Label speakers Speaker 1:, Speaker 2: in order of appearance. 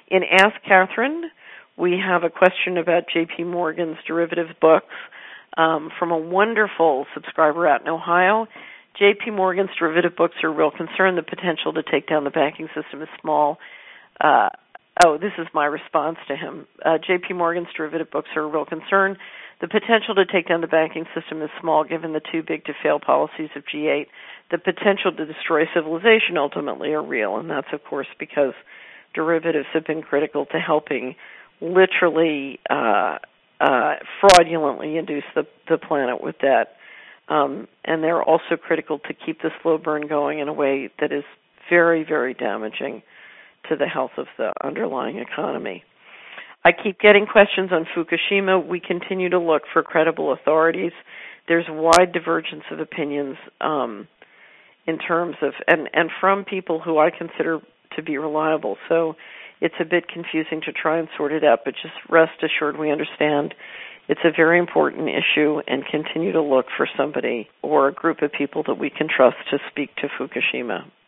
Speaker 1: In Ask Catherine, we have a question about J.P. Morgan's derivative books from a wonderful subscriber out in Ohio. J.P. Morgan's derivative books are a real concern. The potential to take down the banking system is small. This is my response to him. J.P. Morgan's derivative books are a real concern. The potential to take down the banking system is small given the too big to fail policies of G8. The potential to destroy civilization ultimately are real, and that's, of course, because derivatives have been critical to helping literally fraudulently induce the planet with debt. And they're also critical to keep the slow burn going in a way that is very, very damaging to the health of the underlying economy. I keep getting questions on Fukushima. We continue to look for credible authorities. There's wide divergence of opinions in terms of, and from people who I consider to be reliable. So it's a bit confusing to try and sort it out, but just rest assured we understand it's a very important issue and continue to look for somebody or a group of people that we can trust to speak to Fukushima.